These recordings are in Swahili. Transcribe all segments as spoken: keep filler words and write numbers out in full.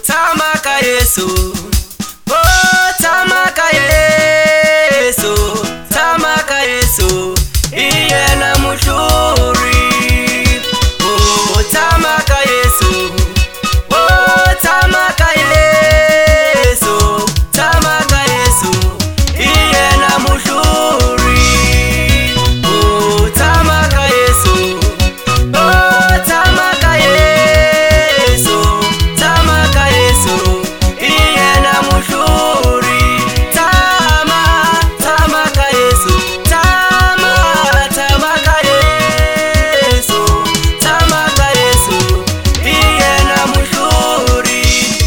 tshama ka Yesu, oh tshama ka Yesu, tshama ka Yesu, i yena muhluri. Oh tshama ka Yesu, oh tshama ka Yesu, tshama ka Yesu, i yena muhluri. Oh tshama ka Yesu, oh tshama ka Yesu, tshama ka Yesu, i yena muhluri. Tshama, tshama ka Yesu, tshama, tshama ka Yesu, tshama ka Yesu, i yena muhluri.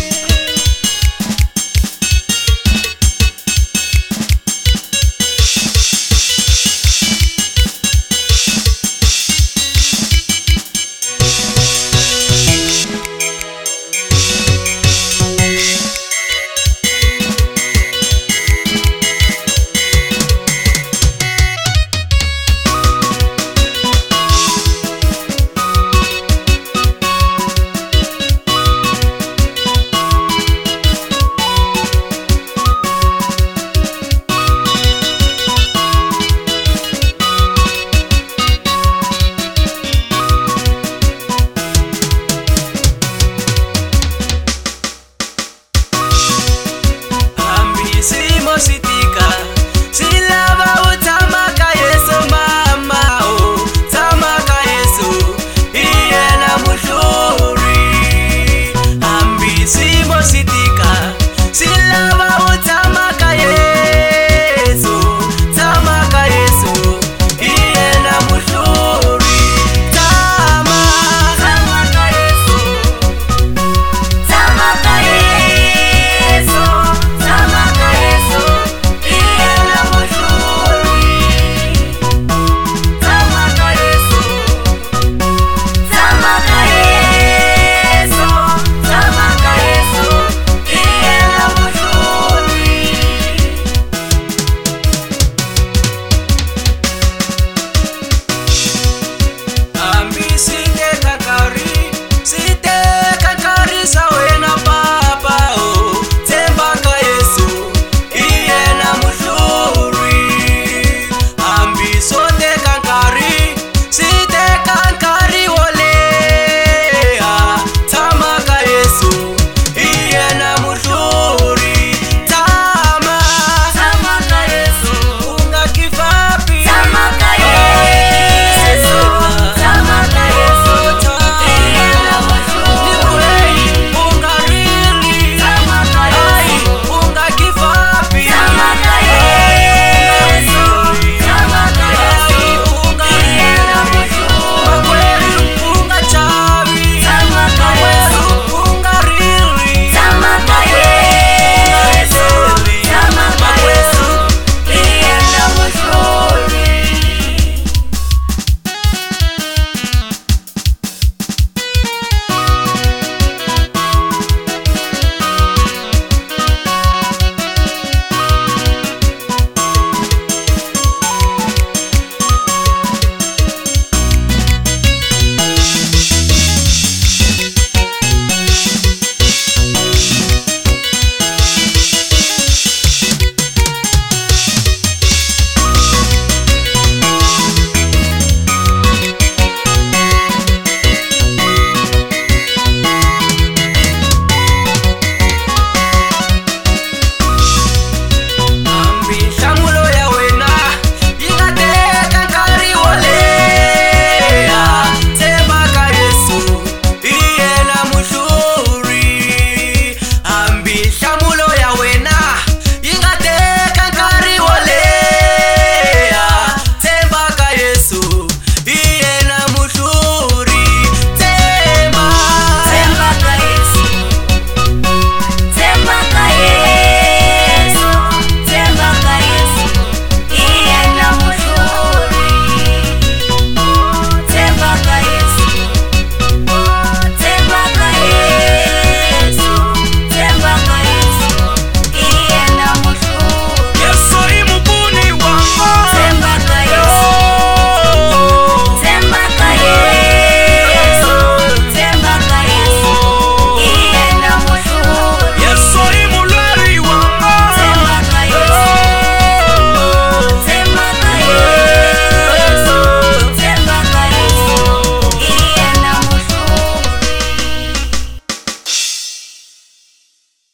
Simo sitika silava u tshama ka Yesu mama, oh tshama ka Yesu, i yena muhluri. Hambi simo sitika